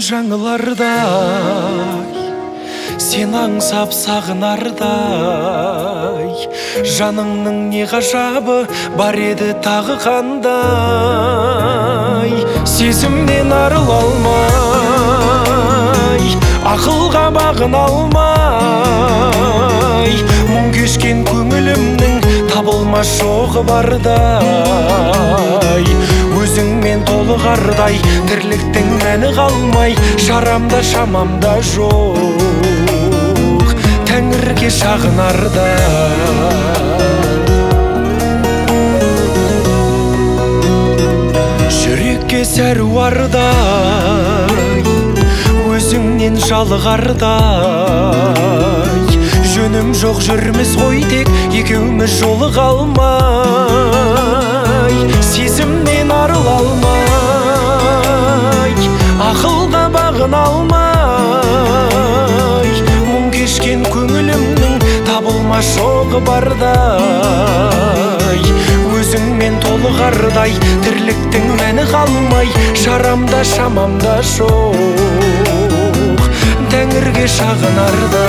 жаңылардай, сен аңсап сағынардай, жаныңның не ғажабы бар еді тағы қандай. Сезімнен арыла алмай, ақылға бағына алмай, мұң кешкен көңілімнің табылмас жоғы бардай. Өзіңмен толығардай, тірліктің мәні қалмай, шарамда шамамда жоқ, тәңірге шағынарда. Жүрекке сәруардай, өзіңнен жалығардай, жөнім жоқ жүрміз ғой тек екеуміз жолыға алмай. Сезімнен арыла алмай, ақылға бағына алмай, мұң кешкен көңілімнің табылмас жоғы бардай. Өзіңмен толығардай, тірліктің мәні қалмай, шарамда шамамда жоқ, тәңірге шағынарда.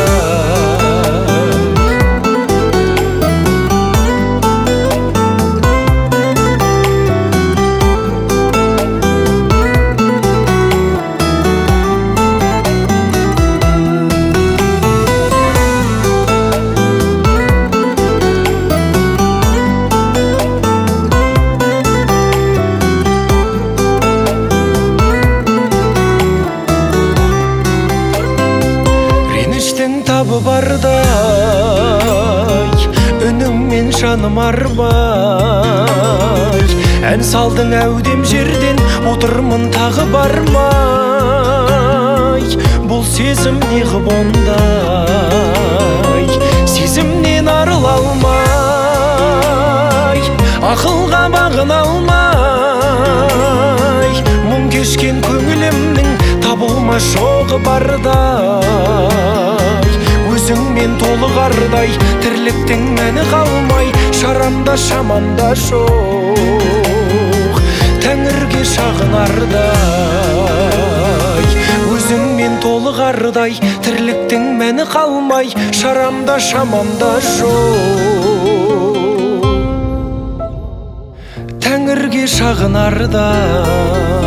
Табы бардай, үніңмен жаным арбай, ән салдың әудем жерден, отырмын тағы бармай. Бұл сезім неғып ондай, сезімнен арыла алмай, ақылға бағына алмай, мұң кешкен көңілімнің табылмас жоғы бардай. Өзіңмен толығардай, тірліктің мәні қалмай, шарамда шамамда жоқ, тәңірге шағынардай. Өзіңмен толығардай, тірліктің мәні қалмай, шарамда шамамда жоқ, тәңірге шағынардай.